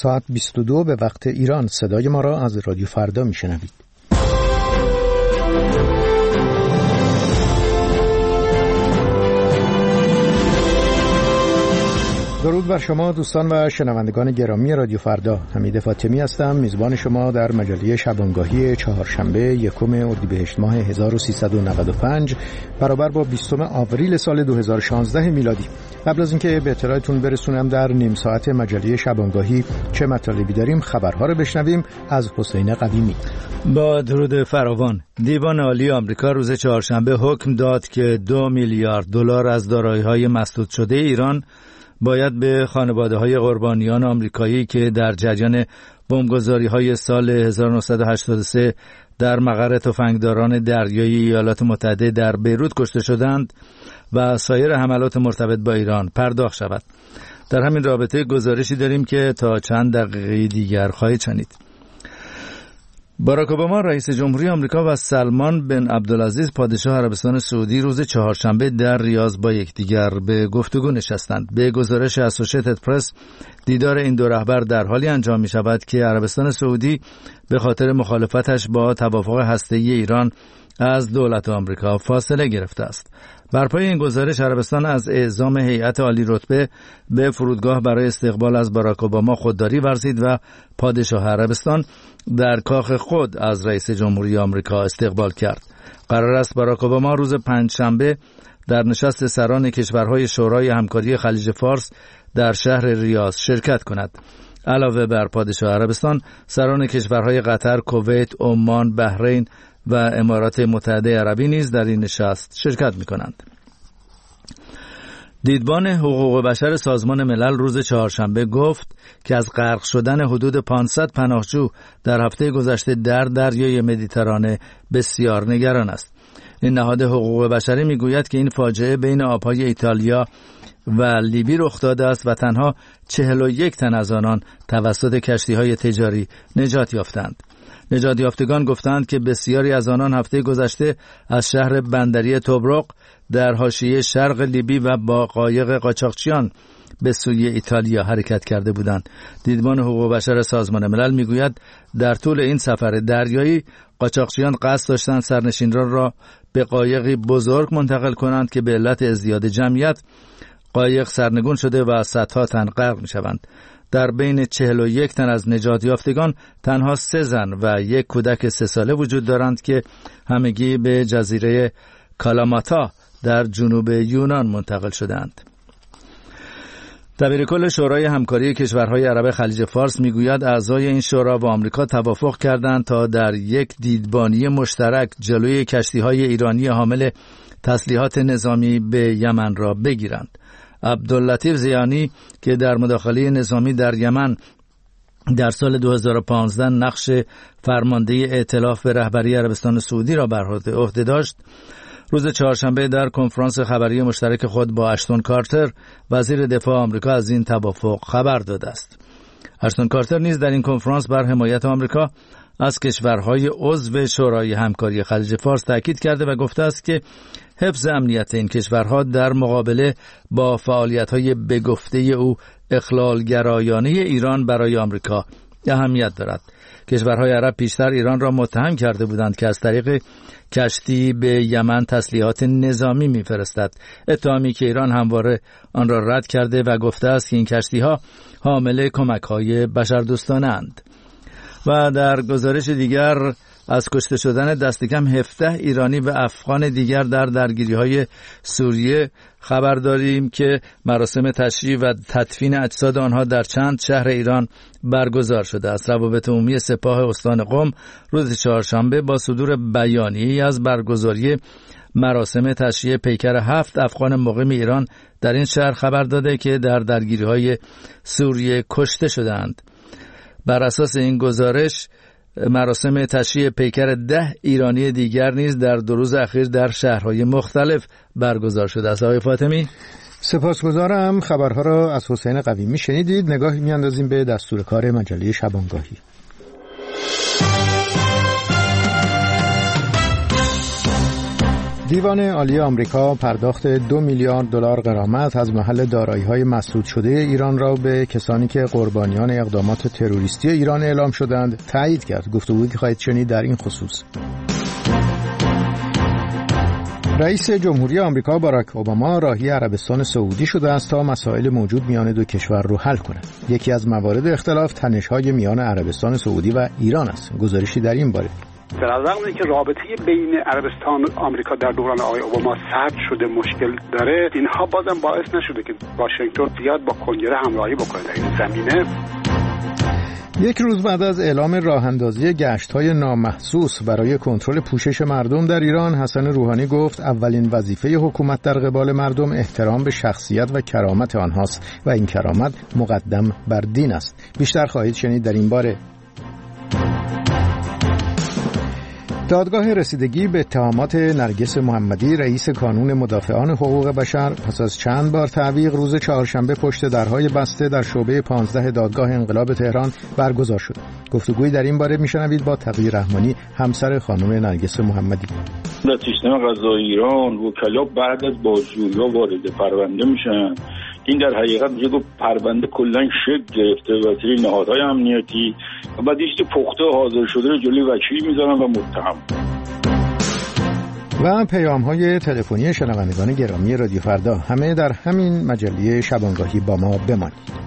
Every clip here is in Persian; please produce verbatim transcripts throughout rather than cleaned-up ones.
ساعت بیست و دو به وقت ایران. صدای ما را از رادیو فردا میشنوید. درود بر شما دوستان و شنوندگان گرامی رادیو فردا. حمید فاطمی هستم، میزبان شما در مجله شبانگاهی چهارشنبه یکم اردیبهشت ماه هزار و سیصد و نود و پنج برابر با بیستم آوریل سال دو هزار و شانزده میلادی. قبل از اینکه به اطلاعتون برسونم در نیم ساعت مجله شبانگاهی چه مطالبی داریم، خبرها رو بشنویم از حسین قویمی. با درود فراوان، دیوان عالی آمریکا روز چهارشنبه حکم داد که دو میلیارد دلار از دارایی‌های مسدود شده ایران باید به خانواده‌های قربانیان آمریکایی که در جریان بمبگذاری‌های سال هزار و نهصد و هشتاد و سه در مقر تفنگداران دریایی ایالات متحده در بیروت کشته شدند و سایر حملات مرتبط با ایران پرداخت شود. در همین رابطه گزارشی داریم که تا چند دقیقه دیگر خواهید شنید. باراک اوباما رئیس جمهوری آمریکا و سلمان بن عبدالعزیز پادشاه عربستان سعودی روز چهارشنبه در ریاض با یکدیگر به گفتگو نشستند. به گزارش اسوشییتد پرس، دیدار این دو رهبر در حالی انجام می شود که عربستان سعودی به خاطر مخالفتش با توافق هسته‌ای ایران از دولت آمریکا فاصله گرفته است. بر پای این گزارش عربستان از اعزام هیئت عالی رتبه به فرودگاه برای استقبال از باراک اوباما خودداری ورزید و پادشاه عربستان در کاخ خود از رئیس جمهوری آمریکا استقبال کرد. قرار است باراک اوباما روز پنجشنبه در نشست سران کشورهای شورای همکاری خلیج فارس در شهر ریاض شرکت کند. علاوه بر پادشاه عربستان، سران کشورهای قطر، کویت، عمان، بحرین و امارات متحده عربی نیز در این نشست شرکت می‌کنند. دیدبان حقوق بشر سازمان ملل روز چهارشنبه گفت که از غرق شدن حدود پانصد پناهجو در هفته گذشته در دریای مدیترانه بسیار نگران است. این نهاد حقوق بشری میگوید که این فاجعه بین آبهای ایتالیا و لیبی رخ داده است و تنها چهل و یک تن از آنان توسط کشتی‌های تجاری نجات یافتند. نجات یافتگان گفتند که بسیاری از آنان هفته گذشته از شهر بندری توبروق در حاشیه شرق لیبی و با قایق قاچاقچیان به سوی ایتالیا حرکت کرده بودند. دیدبان حقوق بشر سازمان ملل میگوید در طول این سفر دریایی قاچاقچیان قصد داشتند سرنشینان را به قایقی بزرگ منتقل کنند که به علت ازدیاد جمعیت قایق سرنگون شده و صدها تن غرق میشوند. در بین چهل و یک تن از نجات یافتگان تنها سه زن و یک کودک سه ساله وجود دارند که همگی به جزیره کالاماتا در جنوب یونان منتقل شدند. دبیرکل شورای همکاری کشورهای عرب خلیج فارس میگوید اعضای این شورا و آمریکا توافق کردند تا در یک دیدبانی مشترک جلوی کشتی‌های ایرانی حامل تسلیحات نظامی به یمن را بگیرند. عبداللطیف زیانی که در مداخله نظامی در یمن در سال دو هزار و پانزده نقش فرمانده ائتلاف به رهبری عربستان سعودی را بر عهده داشت، روز چهارشنبه در کنفرانس خبری مشترک خود با اشتون کارتر وزیر دفاع آمریکا از این توافق خبر داده است. اشتون کارتر نیز در این کنفرانس بر حمایت آمریکا از کشورهای عضو شورای همکاری خلیج فارس تاکید کرده و گفته است که حفظ امنیت این کشورها در مقابله با فعالیت‌های به گفته او اخلال‌گرایانه ایران برای آمریکا اهمیت دارد. کشورهای عرب پیشتر ایران را متهم کرده بودند که از طریق کشتی به یمن تسلیحات نظامی می‌فرستد، اتهامی که ایران همواره آن را رد کرده و گفته است که این کشتی‌ها حامل کمک‌های بشردوستانه‌اند. و در گزارش دیگر از کشته شدن دست کم هفده ایرانی و افغان دیگر در درگیری‌های سوریه خبر داریم که مراسم تشییع و تدفین اجساد آنها در چند شهر ایران برگزار شده است. روابط عمومی سپاه استان قم روز چهارشنبه با صدور بیانیه‌ای از برگزاری مراسم تشییع پیکر هفت افغان مقیم ایران در این شهر خبر داده که در درگیری‌های سوریه کشته شدند. بر اساس این گزارش مراسم تشییع پیکر ده ایرانی دیگر نیز در دو روز اخیر در شهرهای مختلف برگزار شده است. آقای فاطمی، سپاسگزارم. خبرها را از حسین قویمی شنیدید. نگاهی میاندازیم به دستور کار مجله شبانگاهی. دیوان عالی آمریکا پرداخت دو میلیارد دلار غرامت از محل دارایی‌های مسدود شده ایران را به کسانی که قربانیان اقدامات تروریستی ایران اعلام شدند تایید کرد. گفتگویی که خواهید شنید در این خصوص. رئیس جمهوری آمریکا باراک اوباما راهی عربستان سعودی شده است تا مسائل موجود میان دو کشور رو حل کند. یکی از موارد اختلاف تنش‌های میان عربستان سعودی و ایران است. گزارشی در این باره. در رغم اینکه رابطه بین عربستان و آمریکا در دوران آقای اوباما سرد شده، مشکل داره، اینها بازم باعث نشده که واشنگتن زیاد با کنگره همراهی بکنه در این زمینه. یک روز بعد از اعلام راه‌اندازی گشت‌های نامحسوس برای کنترل پوشش مردم در ایران، حسن روحانی گفت اولین وظیفه حکومت در قبال مردم احترام به شخصیت و کرامت آنهاست و این کرامت مقدم بر دین است. بیشتر خواهید شنید در این باره. دادگاه رسیدگی به اتهامات نرگس محمدی رئیس کانون مدافعان حقوق بشر پس از چند بار تعویق روز چهارشنبه پشت درهای بسته در شعبه پانزده دادگاه انقلاب تهران برگزار شد. گفتگویی در این باره میشنوید با تقی رحمانی، همسر خانم نرگس محمدی. در سیستم قضایی ایران وکلا بعد از بازجویی‌ها وارد پرونده میشن. این در حقیقت میشه گفت پرونده کلا شکل گرفته و سری نهادهای امنیتی و بعد ایشتی پخته حاضر شده رو جلوی وکیل میذارن و متهم. و پیام‌های تلفنی شنوندگان گرامی رادیو فردا، همه در همین مجله شبانگاهی با ما بمانید.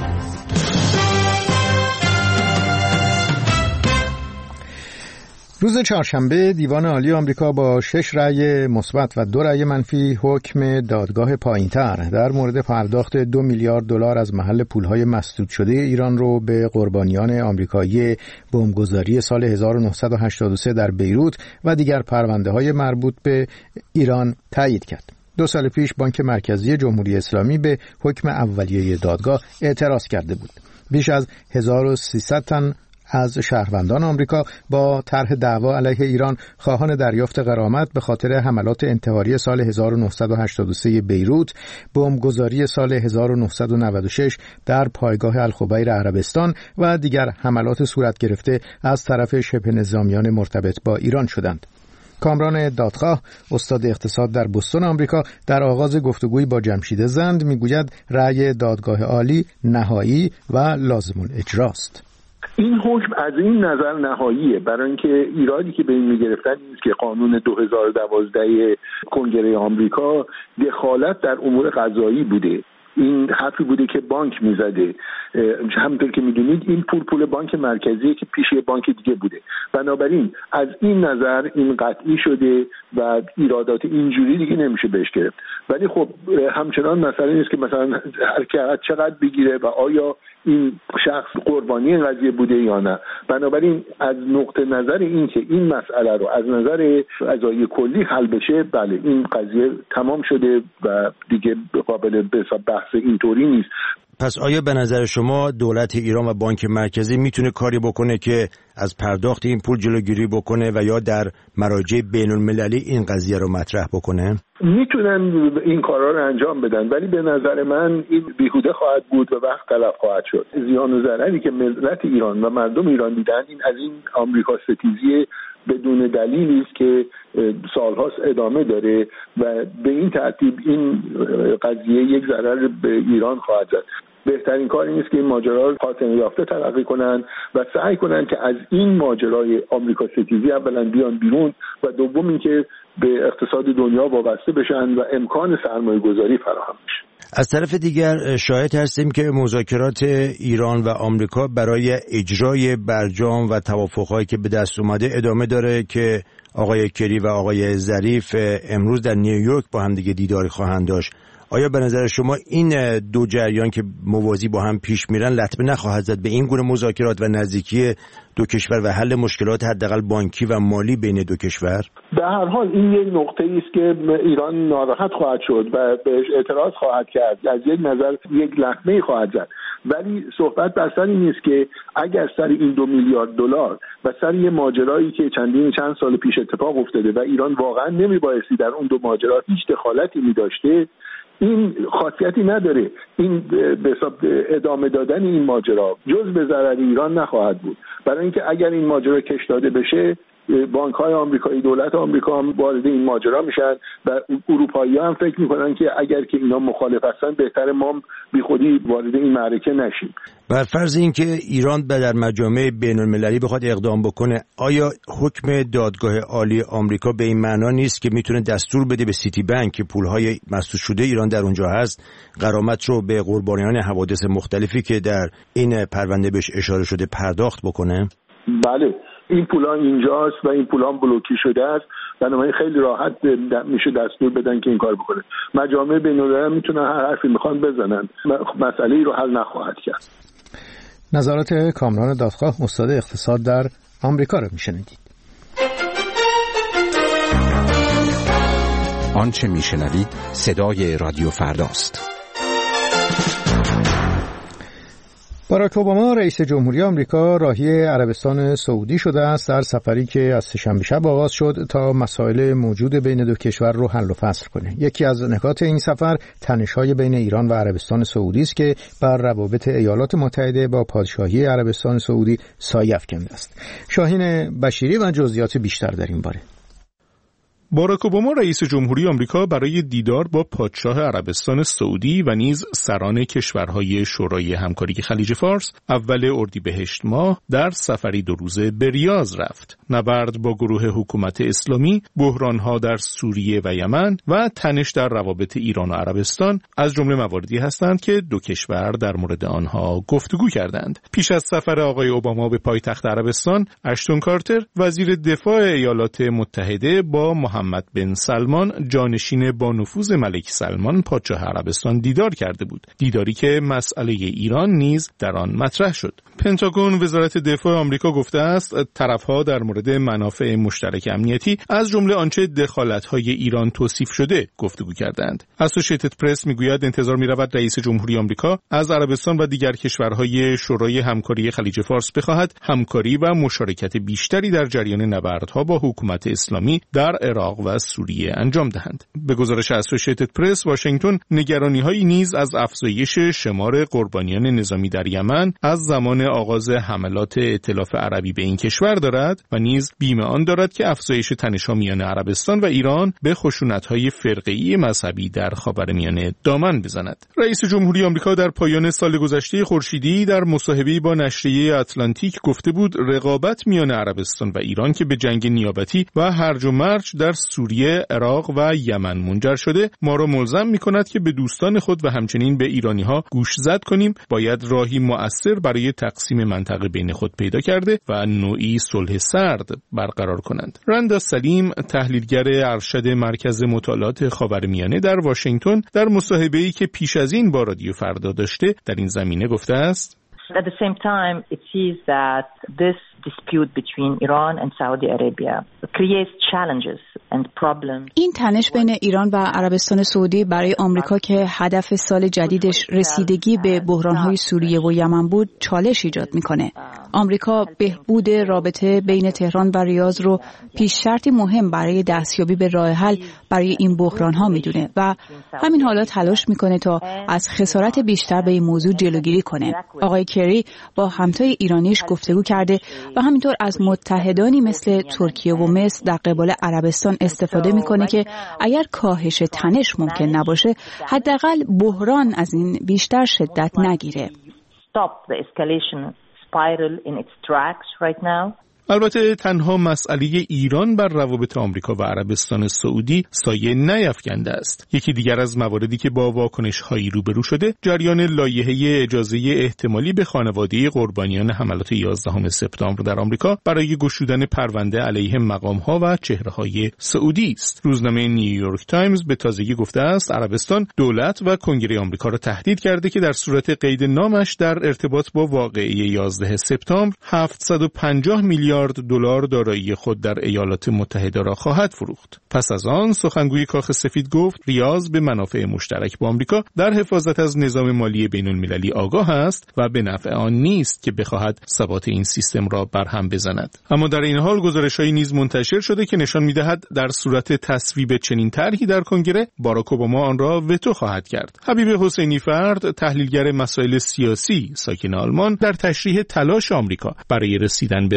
روز چهارشنبه دیوان عالی آمریکا با شش رأی مثبت و دو رأی منفی حکم دادگاه پایین‌تر در مورد پرداخت دو میلیارد دلار از محل پولهای مسدود شده ایران رو به قربانیان آمریکایی بمبگذاری سال هزار و نهصد و هشتاد و سه در بیروت و دیگر پرونده‌های مربوط به ایران تایید کرد. دو سال پیش بانک مرکزی جمهوری اسلامی به حکم اولیه دادگاه اعتراض کرده بود. بیش از هزار و سیصد تن از شهروندان آمریکا با طرح دعوا علیه ایران خواهان دریافت غرامت به خاطر حملات انتحاری سال هزار و نهصد و هشتاد و سه بیروت، بمبگذاری سال هزار و نهصد و نود و شش در پایگاه الخبیر عربستان و دیگر حملات صورت گرفته از طرف شبه نظامیان مرتبط با ایران شدند. کامران دادخواه، استاد اقتصاد در بوستون آمریکا، در آغاز گفتگوی با جمشید زند میگوید رأی دادگاه عالی نهایی و لازم الاجراست. این حکم از این نظر نهاییه، برای اینکه ایرادی که به این میگرفتن این است که قانون دو هزار و دوازده کنگره آمریکا دخالت در امور قضایی بوده. این حرفی بوده که بانک میزده. همونطور که میدونید این پول پول بانک مرکزیه که پیش بانک دیگه بوده. بنابراین از این نظر این قطعی شده و ایرادات اینجوری دیگه نمیشه بهش گرفت. ولی خب همچنان مسئله نیست که مثلا هر کی چقدر بگیره و آیا این شخص قربانی این قضیه بوده یا نه. بنابراین از نقطه نظر این که این مسئله رو از نظر قضایی کلی حل بشه، بله این قضیه تمام شده و دیگه قابل بحث اینطوری نیست. پس آیا به نظر شما دولت ایران و بانک مرکزی میتونه کاری بکنه که از پرداخت این پول جلوگیری بکنه و یا در مراجع بین المللی این قضیه رو مطرح بکنه؟ میتونن این کارا رو انجام بدن، ولی به نظر من این بیهوده خواهد بود و وقت تلف خواهد شد. زیان و ضرری که ملت ایران و مردم ایران دیدن این از این آمریکا ستیزی بدون دلیلی است که سالهاست ادامه داره و به این ترتیب این قضیه یک ضرر به ایران خواهد زد. بهترین کار این است که این ماجرا رو خاتمه یافته تلقی کنن و سعی کنن که از این ماجرای آمریکا ستیزی اولا بیان بیرون و دوم اینکه به اقتصاد دنیا وابسته بشن و امکان سرمایه گذاری فراهم بشه. از طرف دیگر شاهد هستیم که مذاکرات ایران و آمریکا برای اجرای برجام و توافقهایی که به دست اومده ادامه داره که آقای کری و آقای ظریف امروز در نیویورک با هم دیگه دیداری خواهند داشت. آیا به نظر شما این دو جریان که موازی با هم پیش میرن لطمه نخواهد زد به این گونه مذاکرات و نزدیکی دو کشور و حل مشکلات حداقل بانکی و مالی بین دو کشور؟ به هر حال این یک نقطه است که ایران ناراحت خواهد شد و بهش اعتراض خواهد کرد، از یک نظر یک لطمه خواهد زد، ولی صحبت بر سر این است که اگر سر این دو میلیارد دلار و سر یه ماجرایی که چندین چند سال پیش اتفاق افتاده و ایران واقعا نمیبایستی در اون دو ماجرا هیچ دخالتی می‌داشته، این خاصیتی نداره. این به حساب ادامه دادن این ماجرا جز به ضرر ایران نخواهد بود، برای اینکه اگر این ماجرا کش داده بشه بانک‌های آمریکایی، دولت آمریکا هم وارد این ماجرا میشن و اروپایی‌ها هم فکر میکنن که اگر که اینا مخالف هستن بهتره ما بیخودی وارد این معرکه نشیم. بر فرض اینکه ایران در مجامع بین‌المللی بخواد اقدام بکنه، آیا حکم دادگاه عالی آمریکا به این معنا نیست که میتونه دستور بده به سیتی بانک که پولهای مسدود شده ایران در اونجا هست غرامت رو به قربانیان حوادث مختلفی که در این پرونده بهش اشاره شده پرداخت بکنه؟ بله، این پولان اینجاست و این پولان بلوکی شده است، بنابراین خیلی راحت میشه دستور بدن که این کار بکنه. مجامع بین‌المللی میتونن هر حرفی میخوان بزنن، مسئله ای رو حل نخواهد کرد. نظرات کامران دادخواه، استاد اقتصاد در آمریکا رو میشنیدید. آنچه میشنوید صدای رادیو فرداست. باراک اوباما رئیس جمهوری آمریکا راهی عربستان سعودی شده است در سفری که از سه‌شنبه شب آغاز شد تا مسائل موجود بین دو کشور رو حل و فصل کنه. یکی از نکات این سفر تنش‌های بین ایران و عربستان سعودی است که بر روابط ایالات متحده با پادشاهی عربستان سعودی سایه افکنده است. شاهین بشیری و جزئیات بیشتر در این باره. باراک اوباما رئیس جمهوری آمریکا برای دیدار با پادشاه عربستان سعودی و نیز سران کشورهای شورای همکاری خلیج فارس اول اردیبهشت ماه در سفری دو روزه به ریاض رفت. نبرد با گروه حکومت اسلامی، بحرانها در سوریه و یمن و تنش در روابط ایران و عربستان از جمله مواردی هستند که دو کشور در مورد آنها گفتگو کردند. پیش از سفر آقای اوباما به پایتخت عربستان، اشتون کارتر وزیر دفاع ایالات متحده با محمد بن سلمان جانشین با نفوذ ملک سلمان پادشاه عربستان دیدار کرده بود. دیداری که مسئله ایران نیز در آن مطرح شد. پنتاگون وزارت دفاع آمریکا گفته است طرفها در مورد منافع مشترک امنیتی از جمله آنچه دخالت‌های ایران توصیف شده گفتگو کردند. اسوسییتد پرس میگوید انتظار می‌رود رئیس جمهوری آمریکا از عربستان و دیگر کشورهای شورای همکاری خلیج فارس بخواهد همکاری و مشارکت بیشتری در جریان نبردها با حکومت اسلامی در عراق و سوریه انجام دهند. به گزارش اسوسییتد پرس، واشنگتن نگرانی‌هایی نیز از افزایش شمار قربانیان نظامی در یمن از زمان آغاز حملات ائتلاف عربی به این کشور دارد و نیز بیمه آن دارد که افزایش تنش‌ها میان عربستان و ایران به خشونت‌های فرقه‌ای مذهبی در خاورمیانه دامن بزند. رئیس جمهوری آمریکا در پایان سال گذشته خورشیدی در مصاحبه‌ای با نشریه اتلانتیک گفته بود رقابت میان عربستان و ایران که به جنگ نیابتی و هرج و مرج در سوریه، عراق و یمن منجر شده ما را ملزم می‌کند که به دوستان خود و همچنین به ایرانی‌ها گوشزد کنیم، باید راهی مؤثر برای تقسیم منطقه بین خود پیدا کرده و نوعی صلح سرد برقرار کنند. رندا سلیم، تحلیلگر ارشد مرکز مطالعات خاورمیانه در واشنگتن، در مصاحبه‌ای که پیش از این با رادیو فردا داشته در این زمینه گفته است At the same time, it sees that this dispute between Iran and Saudi Arabia creates challenges and problems. این تنش بین ایران و عربستان سعودی برای آمریکا که هدف سال جدیدش رسیدگی به بحران‌های سوریه و یمن بود چالش ایجاد می‌کنه. آمریکا بهبود رابطه بین تهران و ریاض رو پیش شرطی مهم برای دستیابی به راه حل برای این بحران‌ها می‌دونه و همین حالا تلاش می‌کنه تا از خسارت بیشتر به این موضوع جلوگیری کنه. آقای کری با همتای ایرانیش گفتگو کرده و همینطور از متحدانی مثل ترکیه و مصر در قبال عربستان استفاده میکنه که اگر کاهش تنش ممکن نباشه حداقل بحران از این بیشتر شدت نگیره. البته تنها مسئله ایران بر روابط آمریکا و عربستان سعودی سایه نیفکنده است. یکی دیگر از مواردی که با واکنش‌هایی روبرو شده، جریان لایحه اجازه احتمالی به خانواده قربانیان حملات یازدهم سپتامبر در آمریکا برای گشودن پرونده علیه مقام‌ها و چهره‌های سعودی است. روزنامه نیویورک تایمز به تازگی گفته است عربستان دولت و کنگره آمریکا را تهدید کرده که در صورت قید نامش در ارتباط با واقعه یازدهم سپتامبر هفتصد و پنجاه میلیارد دلار دارایی خود در ایالات متحده را خواهد فروخت. پس از آن سخنگوی کاخ سفید گفت ریاض به منافع مشترک با آمریکا در حفاظت از نظام مالی بین المللی آگاه است و به نفع آن نیست که بخواهد ثبات این سیستم را برهم بزند. اما در این حال گزارش‌هایی نیز منتشر شده که نشان می‌دهد در صورت تصویب چنین طرحی در کنگره باراک اوباما آن را وتو خواهد کرد. حبیب حسینی فرد، تحلیلگر مسائل سیاسی ساکن آلمان، در تشریح تلاش آمریکا برای رسیدن به راه حل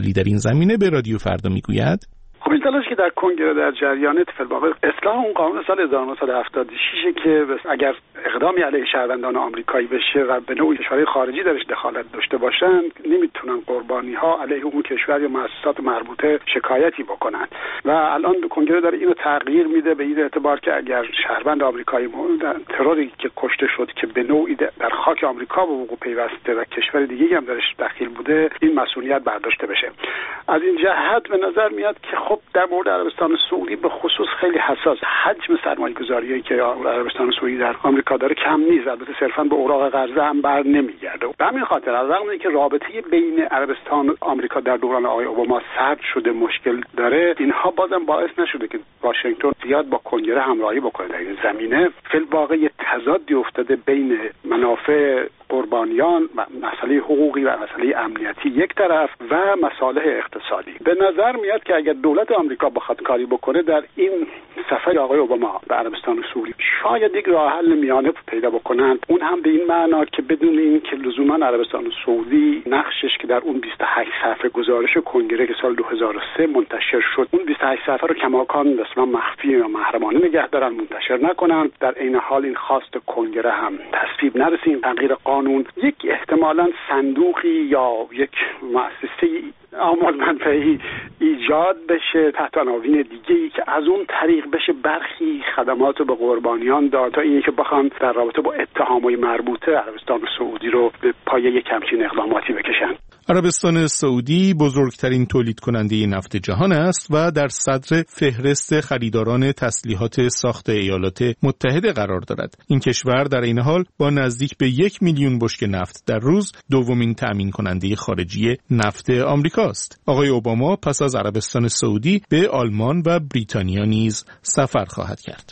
علی در این زمینه به رادیو فردا میگوید. خب این تلاش که در کنگره در جریان فی الواقع اصلاح اون قانون سال هزار و نهصد و هفتاد و شش که اگر اقدامی علیه شهروندان آمریکایی بشه و به نوعی کشورهای خارجی درش دخالت داشته باشن، نمیتونن قربانی ها علیه اون کشور یا مؤسسات مربوطه شکایتی بکنن و الان کنگره داره اینو تغییر میده به این اعتبار که اگر شهروند آمریکایی مورد تروری که کشته شد که به نوعی در خاک آمریکا به وقوع پیوسته و کشور دیگه‌ای هم درش دخیل بوده، این مسئولیت برداشته بشه. از این جهت به نظر میاد که خب در مورد عربستان سعودی به خصوص خیلی حساس، حجم سرمایه‌گذاریایی که عربستان سعودی در آمریکا داره کم نیست، البته صرفاً به اوراق قرضه هم بر نمیگرده. به همین خاطر از رغم اینکه رابطه بین عربستان و آمریکا در دوران آقای اوباما سرد شده، مشکل داره، اینها بازم باعث نشده که واشنگتن زیاد با کنگره همراهی بکنه در این زمینه. فی الواقع تضادی افتاده بین منافع قربانیان و مسئله حقوقی و مسئله امنیتی یک طرف و مصالح اقتصادی. به نظر میاد که اگر دولت آمریکا بخواد کاری بکنه در این سفر آقای اوباما به عربستان سعودی، شاید یک راه حل میانه پیدا بکنن، اون هم به این معنا که بدون اینکه لزوما عربستان سعودی نقشش که در اون بیست و هشت صفحه گزارش کنگره که سال دو هزار و سه منتشر شد، اون بیست و هشت صفحه رو کماکان مثلا مخفی یا محرمانه نگه دارن، منتشر نکنن. در عین حال این خواست کنگره هم تصویب نرسه این تغییر قانون، یک احتمالاً صندوقی یا یک مؤسسه اعمال منفعه‌ای ایجاد بشه تحت عناوین دیگه‌ای که از اون طریق بشه برخی خدمات رو به قربانیان داد تا اینکه بخوان در رابطه با اتهامات مربوطه عربستان سعودی رو به پایه یک همچین اقداماتی بکشن. عربستان سعودی بزرگترین تولید کننده نفت جهان است و در صدر فهرست خریداران تسلیحات ساخت ایالات متحده قرار دارد. این کشور در این حال با نزدیک به یک میلیون بشکه نفت در روز دومین تأمین کننده خارجی نفت آمریکا است. آقای اوباما پس از عربستان سعودی به آلمان و بریتانیا نیز سفر خواهد کرد.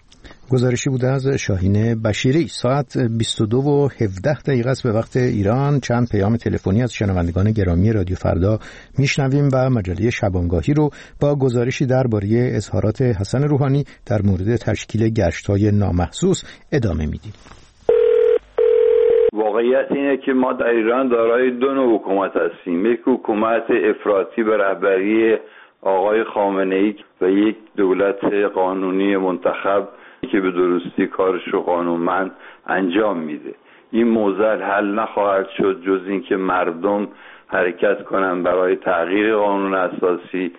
گزارشی بوده از شاهین بشیری. ساعت بیست و دو و هفده دقیقه است به وقت ایران. چند پیام تلفنی از شنوندگان گرامی رادیو فردا میشنویم و مجله شبانگاهی رو با گزارشی درباره اظهارات حسن روحانی در مورد تشکیل گشت‌های نامحسوس ادامه میدیم. واقعیت اینه که ما در ایران دارای دو نوع حکومت هستیم، یک حکومت افراطی به رهبری آقای خامنه‌ای و یک دولت قانونی منتخب که به درستی کارش رو قانونمند انجام میده. این موضوع حل نخواهد شد جز اینکه مردم حرکت کنن برای تغییر قانون اساسی.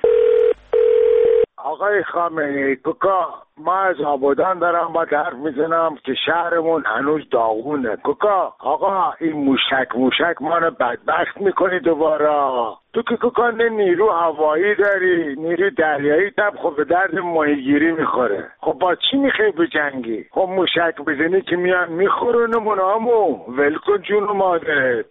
آقای خامنه‌ای کوکا، ما از آبادان دارم با حرف میزنم که شهرمون هنوز داغونه. کوکا آقا این موشک موشک ما رو بدبخت میکنی دوباره. تو که کوکا نه نیرو هوایی داری، نیرو دریایی تب خب به درد ماهیگیری میخوره. خب با چی میخوای بجنگی؟ خب موشک بزنی که میان میخورونمون همو ولکن جون و مادرت.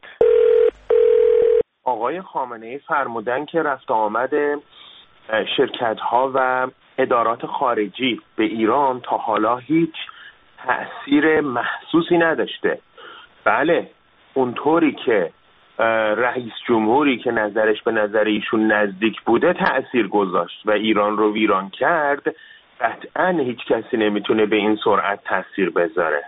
آقای خامنه‌ای فرمودن که رفت آمده شرکت ها و ادارات خارجی به ایران تا حالا هیچ تأثیر محسوسی نداشته. بله، اونطوری که رئیس جمهوری که نظرش به نظر ایشون نزدیک بوده تأثیر گذاشت و ایران رو ویران کرد، قطعاً هیچ کسی نمیتونه به این سرعت تأثیر بذاره.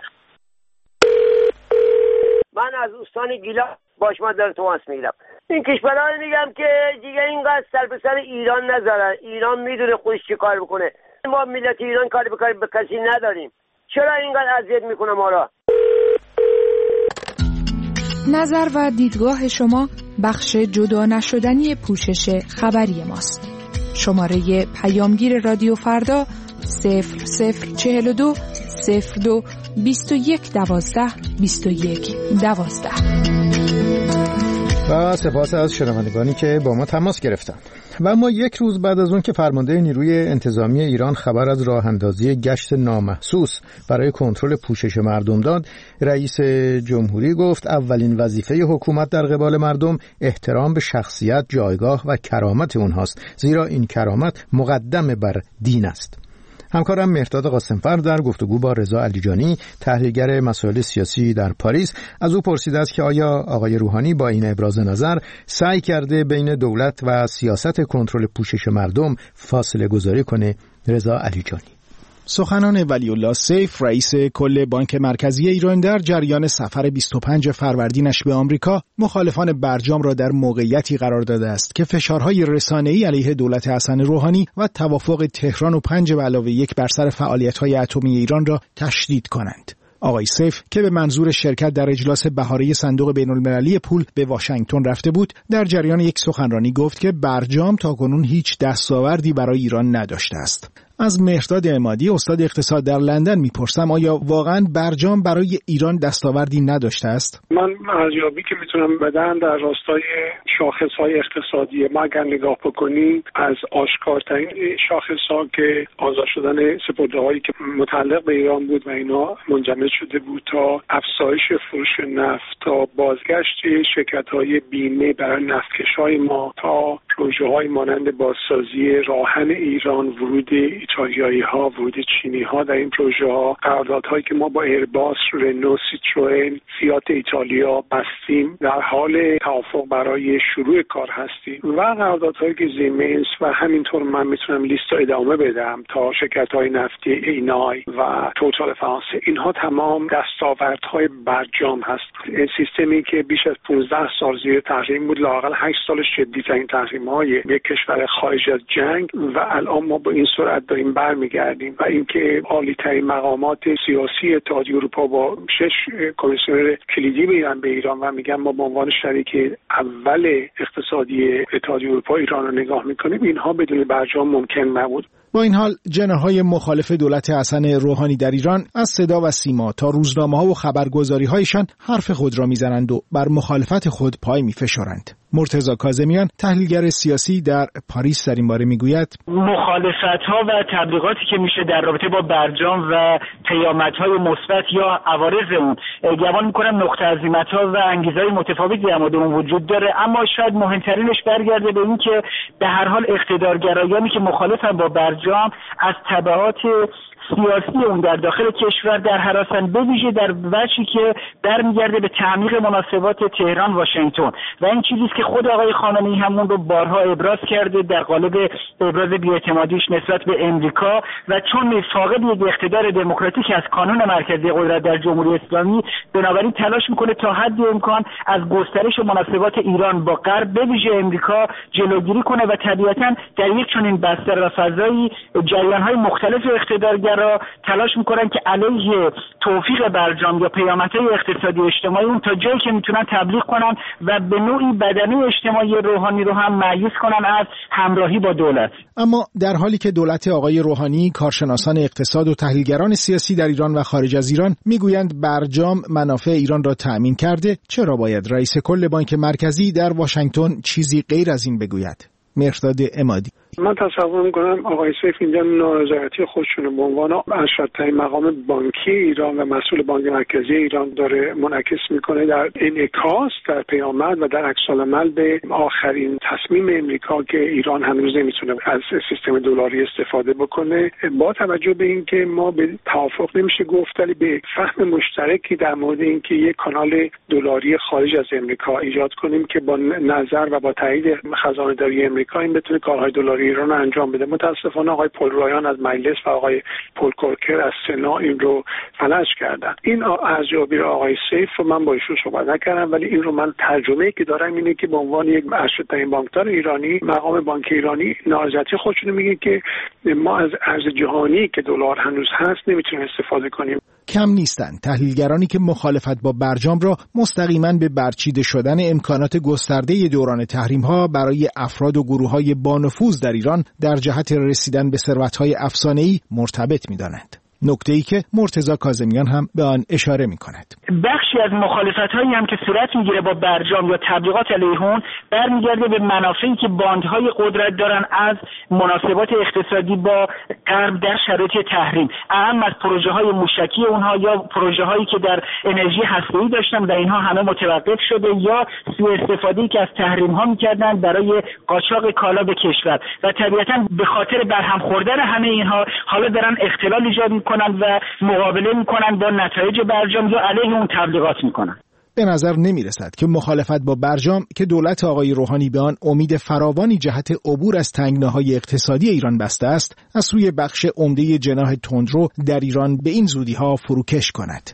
من از استان گیلان باش مدار توماس میگیرم. این کشورها رو میگم که دیگه اینقدر سر به سر ایران نذارن. ایران میدونه خودش چی کار بکنه. ما ملت ایران کاری به کاری به کسی نداریم. چرا اینقدر اذیت میکنه ما را؟ نظر و دیدگاه شما بخش جدا نشدنی پوشش خبری ماست. شماره پیامگیر رادیو فردا صفر صفر چهل و دو صفر دو بیست و یک دوازده بیست و یک دوازده. و سپاس از شنوندگانی که با ما تماس گرفتند. و اما یک روز بعد از اون که فرمانده نیروی انتظامی ایران خبر از راه اندازی گشت نامحسوس برای کنترل پوشش مردم داد، رئیس جمهوری گفت اولین وظیفه حکومت در قبال مردم احترام به شخصیت، جایگاه و کرامت اونهاست، زیرا این کرامت مقدم بر دین است. همکارم مهرداد قاسمفر در گفتگو با رضا علیجانی، تحلیلگر مسائل سیاسی در پاریس، از او پرسیده است که آیا آقای روحانی با این ابراز نظر سعی کرده بین دولت و سیاست کنترل پوشش مردم فاصله گذاری کنه؟ رضا علیجانی: سخنان ولی الله سیف رئیس کل بانک مرکزی ایران در جریان سفر بیست و پنج فروردینش به آمریکا مخالفان برجام را در موقعیتی قرار داده است که فشارهای رسانه‌ای علیه دولت حسن روحانی و توافق تهران و پنج به علاوه یک بر سر فعالیت‌های اتمی ایران را تشدید کنند. آقای سیف که به منظور شرکت در اجلاس بهاره صندوق بین‌المللی پول به واشنگتن رفته بود، در جریان یک سخنرانی گفت که برجام تاکنون هیچ دستاوردی برای ایران نداشته است. از مهرداد عمادی استاد اقتصاد در لندن میپرسم آیا واقعا برجام برای ایران دستاوردی نداشته است؟ من ارزیابی که میتونم بدم در راستای شاخص‌های اقتصادی ما اگر نگاه بکنیم، از آشکارترین شاخص‌ها که آزاد شدن سپرده‌هایی که متعلق به ایران بود و اینا منجمد شده بود، تا افزایش فروش نفت، تا بازگشت شرکت‌های بیمه برای نفتکش‌های ما، تا پروژه‌های مانند بازسازی راهن ایران، ورود ایتالیایی ها، ورود چینی ها در این پروژه ها، قراردادهایی که ما با ایرباس، رنو، سیتروئن، فیات ایتالیا بستیم، در حال توافق برای شروع کار هستیم، و قراردادهایی که زیمنس و همینطور من میتونم لیست رو ادامه بدم تا شرکت های نفتی اینای و توتال فرانسه. اینها تمام دستاوردهای برجام هست. این سیستمی که بیش از پانزده سال زیر تحریم بود، لااقل هشت سال شدیدترین تحریم های یک کشور خارج از جنگ، و الان ما با این سرعت داریم برمیگردیم. و اینکه عالی ترین مقامات سیاسی اتحادیه اروپا با شش کمیسیونر کلیدی میرن به ایران و میگن ما به عنوان شریک اول اقتصادی اتحادیه اروپا ایران رو نگاه میکنیم، اینها بدون برجام ممکن نبود. با این حال جناح‌های مخالف دولت حسن روحانی در ایران از صدا و سیما تا روزنامه‌ها و خبرگزاری‌هایشان حرف خود را میزنند و بر مخالفت خود پای میفشارند. مرتضی کاظمیان تحلیلگر سیاسی در پاریس در این باره میگوید مخالفت‌ها و تبلیغاتی که میشه در رابطه با برجام و پیامدهای مثبت یا عوارض اون گمان می‌کنم نقطه عظیمت‌ها و انگیزه‌های متفاوتی در مورد اون وجود داره، اما شاید مهمترینش برگرده به این که به هر حال اقتدارگرایانی که مخالفن با برجام از تبعات سیاسی اون در داخل کشور در هراسن، به ویژه در وجهی که برمیگرده به تعمیق مناسبات تهران واشنگتن، و این چیزی است که خود آقای خامنه‌ای همون رو بارها ابراز کرده در قالب ابراز بی‌اعتمادیش نسبت به امریکا، و چون فاقد یک اقتدار دموکراتیک از کانون مرکزی قدرت در جمهوری اسلامی، بنابراین تلاش میکنه تا حد امکان از گسترش مناسبات ایران با غرب به ویژه امریکا جلوگیری کنه، و طبیعتاً در یک چنین بستر و فضایی جریان‌های مختلف اقتدارگر را تلاش میکنن که علیه توفیق برجام یا پیامدهای اقتصادی و اجتماعی اون تا جایی که میتونن تبلیغ کنن و به نوعی بدنه اجتماعی روحانی رو هم مایوس کنن از همراهی با دولت. اما در حالی که دولت آقای روحانی، کارشناسان اقتصاد و تحلیلگران سیاسی در ایران و خارج از ایران میگویند برجام منافع ایران را تأمین کرده، چرا باید رئیس کل بانک مرکزی در واشنگتن چیزی غیر از این بگوید؟ مهرداد عمادی: من تصور میکنم آقای سیف اینجا نارضایتی خودشون به عنوان ارشدترین مقام بانکی ایران و مسئول بانک مرکزی ایران داره منعکس میکنه در انعکاس در پیامد و در عکس‌العمل به آخرین تصمیم امریکا که ایران هنوز نمیتونه از سیستم دلاری استفاده بکنه، با توجه به اینکه ما به توافق نمیشه گفت ولی به فهم مشترکی در مورد اینکه یک کانال دلاری خارج از امریکا ایجاد کنیم که با نظر و با تایید خزانه‌داری امریکا این بتونه کارهای دلاری ایران انجام بده. متاسفانه آقای پل رایان از مجلس و آقای پل کورکر از سنا این رو فلج کردن. این ارزیابی رو آقای سیف رو من با ایشون صحبت نکردم، ولی این رو من ترجمه‌ای که دارم اینه که به عنوان یک ارشدترین بانکدار ایرانی، مقام بانک ایرانی نارضایتی خودشون میگه که ما از ارز جهانی که دلار هنوز هست نمیتونیم استفاده کنیم. کم نیستند تحلیلگرانی که مخالفت با برجام را مستقیما به برچیده شدن امکانات گسترده دوران تحریم‌ها برای افراد و گروه‌های بانفوذ در ایران در جهت رسیدن به ثروت‌های افسانه‌ای مرتبط می‌دانند. نکته‌ای که مرتضی کاظمیان هم به آن اشاره می‌کند. بخشی از مخالفت‌هایی هم که صورت می‌گیره با برجام یا تبلیغات علیه اون برمیگرده به منافعی که باندهای قدرت دارن از مناسبات اقتصادی با غرب در شرایط تحریم، اهم از پروژه‌های موشکی اونها یا پروژه‌هایی که در انرژی هسته‌ای داشتن و اینها همه متوقف شده، یا سوء استفاده‌ای که از تحریم‌ها می‌کردن برای قاچاق کالا به کشور، و طبیعتاً به خاطر برهم خوردن همه اینها حالا دارن اختلال ایجاد می‌کنن و مقابله میکنن با نتایج برجام یا علیه اون تبلیغات میکنن. به نظر نمی رسد که مخالفت با برجام که دولت آقای روحانی به آن امید فراوانی جهت عبور از تنگناهای اقتصادی ایران بسته است، از سوی بخش عمده جناح تندرو در ایران به این زودی‌ها فروکش کند.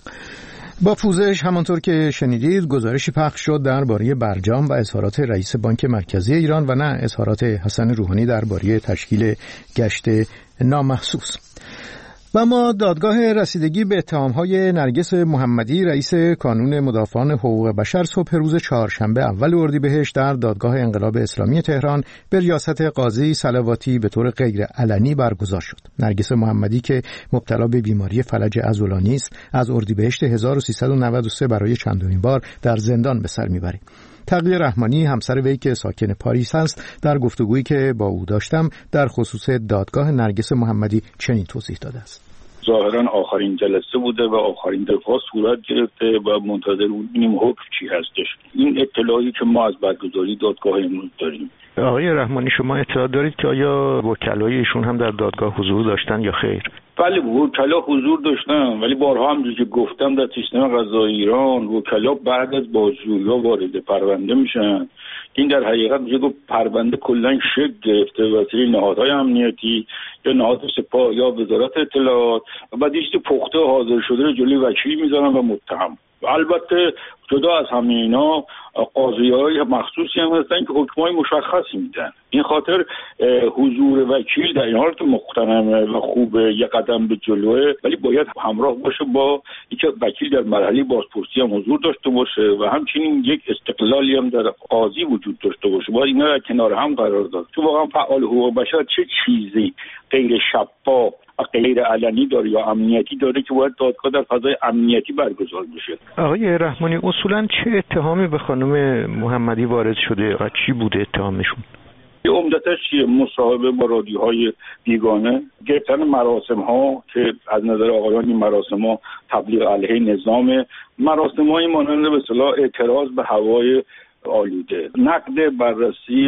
با پوزش همانطور که شنیدید گزارشی پخش شد درباره برجام و اظهارات رئیس بانک مرکزی ایران و نه اظهارات حسن روحانی درباره تشکیل گشت نامحسوس. و ما دادگاه رسیدگی به اتهام‌های نرگس محمدی رئیس کانون مدافعان حقوق بشر صبح روز چهارشنبه اول اردیبهشت در دادگاه انقلاب اسلامی تهران به ریاست قاضی صلواتی به طور غیر علنی برگزار شد. نرگس محمدی که مبتلا به بیماری فلج عضلانی است، از اردیبهشت هزار و سیصد و نود و سه برای چندمین بار در زندان به سر می‌برد. تقی رحمانی همسر وی که ساکن پاریس است در گفتگویی که با او داشتم در خصوص دادگاه نرگس محمدی چنین توضیح داده است. ظاهرا آخرین جلسه بوده و آخرین دفعه صورت گرفته و منتظر بودیم حکم چی هستش. این اطلاعی که ما از برگزاری دادگاه امروز داریم. آقای رحمانی شما اطلاع دارید که آیا وکلای ایشون هم در دادگاه حضور داشتن یا خیر؟ بله وکلا حضور داشتن، ولی بارها هم که گفتم در سیستم قضایی ایران وکلا بعد از بازجویی‌ها وارد پرونده میشن. این در حقیقت میشه گفت پرونده کلا شکل گرفته و سری نهادهای امنیتی یا نهاد سپاه یا وزارت اطلاعات و بعد یه چیز پخته حاضر شده رو جلوی وکیل میذارن و متهم. و البته جدا از همه اینا قاضی‌های مخصوصی هم هستن که حکمای مشخصی میدن. این خاطر حضور وکیل در این حال که محترمه و خوبه یه قدم به جلوه، ولی باید همراه باشه با اینکه وکیل در مرحله بازپرسی هم حضور داشته باشه و همچنین یک استقلالی هم در قاضی وجود داشته باشه. باید اینا در کنار هم قرار داد. چون واقعا فعال حقوق بشر چه چیزی غیر شفاف غیر علنی داره یا امنیتی داره که باید دادگاه در فضای امنیتی برگزار بشه. آقای رحمانی اصولا چه اتهامی به خانم محمدی وارد شده و چی بوده اتهامشون؟ عمدتش چیه؟ مصاحبه با رادیوهای بیگانه، گرفتن مراسم ها که از نظر آقایان این مراسم ها تبلیغ علیه نظام، مراسم های مانند به اصطلاح اعتراض به هوای آلوده، نقد بررسی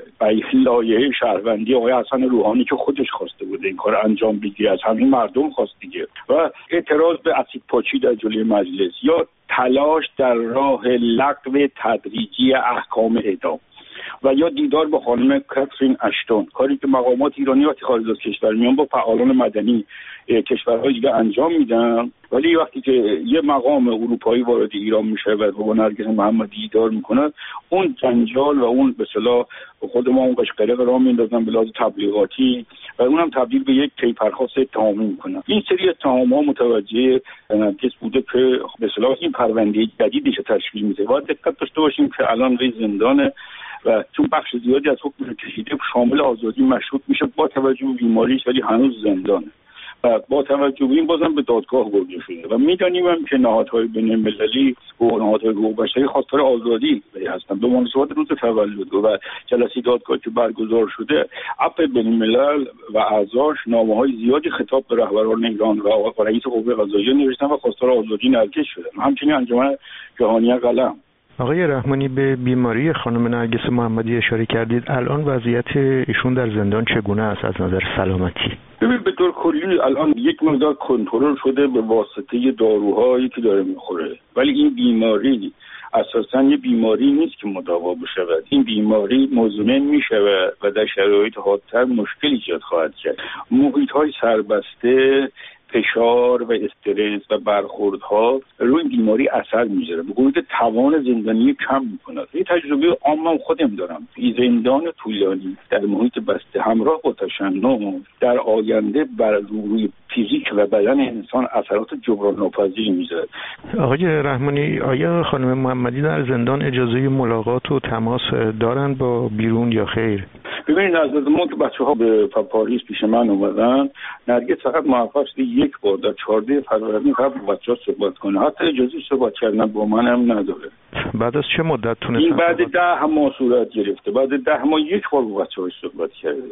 لایحه شهروندی آقای حسن روحانی که خودش خواسته بوده این کار انجام بگیره، از همین مردم خواست دیگه، و اعتراض به اسید پاچی در جلوی مجلس یا تلاش در راه لغو تدریجی احکام اعدام و یا دیدار با خانم کاترین اشتون، کاری که مقامات ایرانی وقتی خارج از کشور میان با فعالان مدنی کشورهای دیگه انجام میدن. ولی وقتی که یه مقام اروپایی وارد ایران میشه و با نرگس محمدی دیدار میکنه، اون جنجال و اون به اصطلاح خود ما اون قشقرق را میندازن به لحاظ تبلیغاتی و اونم تبدیل به یک کیفرخواست اتهامی میکنن. این سری اتهام‌ها متوجه نرگس بوده که به اصطلاح این پرونده جدیدش تشکیل میده. باید دقت داشته باشیم که الان وی زندانه و چون بخش زیادی از حکمش کشیده شامل آزادی مشروط میشه با توجه به بیماریش، ولی هنوز زندانه و با توجه به این بازم به دادگاه برده شده و میدانیم هم که نهادهای بین‌المللی و نهادهای حقوق بشری خواستار آزادی هستند. به مناسبت روز تولد و جلسه دادگاه که برگزار شده، اپ بین‌الملل و اعضاش نامه‌های زیادی خطاب به رهبران ایران و رئیس قوه قضاییه نوشتن و خواستار آزادی نرگس شدن. همچنین انجمن جهانی قلم. آقای رحمانی به بیماری خانم نرگس محمدی اشاره کردید. الان وضعیت ایشون در زندان چگونه است از نظر سلامتی؟ ببین به طور کلی الان یک مقدار کنترل شده به واسطه داروهایی که داره میخوره، ولی این بیماری اساساً یه بیماری نیست که مداوا بشود. این بیماری مزمن میشود و در شرایط حادتر مشکل ایجاد خواهد کرد. محیط‌های سربسته، فشار و استرس و برخوردها روی این بیماری اثر میذاره، به قول توان زندانی کم میکنه. یه تجربه عامم خودم دارم. این زندان طولانی در محیط بسته همراه با تشنج در آینده بر روی فیزیک و بدن انسان اثرات جبران ناپذیری میذاره. آقای رحمانی آیا خانم محمدی در زندان اجازه ملاقات و تماس دارن با بیرون یا خیر؟ ببینید از ما که بچه‌ها به پاریس پیش من اومدن، نرگس فقط موفق شده یک بار در چهارده فروردین قبل با بچه‌ها صحبت کنه. حتی اجازه صحبت کردن با من هم نداره. بعد از چه مدت تونستن؟ این بعد ده ماه صورت گرفته. بعد ده ماه یک بار با بچه‌ها صحبت کرده.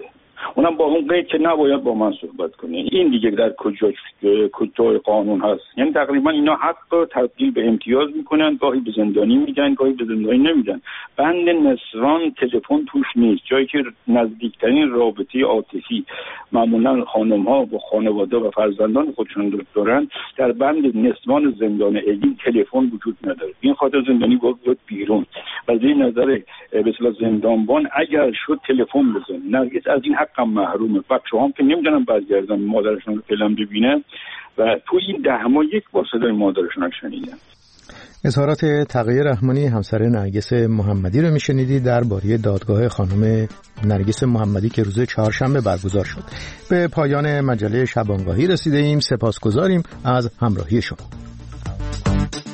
اونم با اون قید که نباید با من صحبت کنه. این دیگه در کجا کجای قانون هست؟ یعنی تقریبا اینا حق تبدیل به امتیاز میکنن، گاهی به زندانی میگن، گاهی به زندانی نمیگن. بند نسوان تلفن توش نیست، جایی که نزدیکترین رابطه عاطفی معمولا خانم ها با خانواده و فرزندان خودشون دارن، در بند نسوان زندان علی تلفن وجود نداره. این خاطر زندانی باید بیرون و از این نظر به اصطلاح زندانبان اگر شد تلفن بزنه. نرگس از این حق هم محرومه. بچه‌ها هم که نمیدونن برگردن مادرشون رو فعلا ببینن و تو این ده ماه یک بار صدای مادرشون رو شنیدن. اظهارات تقیه رحمانی همسر نرگس محمدی رو میشنیدید درباره دادگاه خانم نرگس محمدی که روز چهارشنبه برگزار شد. به پایان مجله شبانگاهی رسیده ایم. سپاسگزاریم از همراهی شما.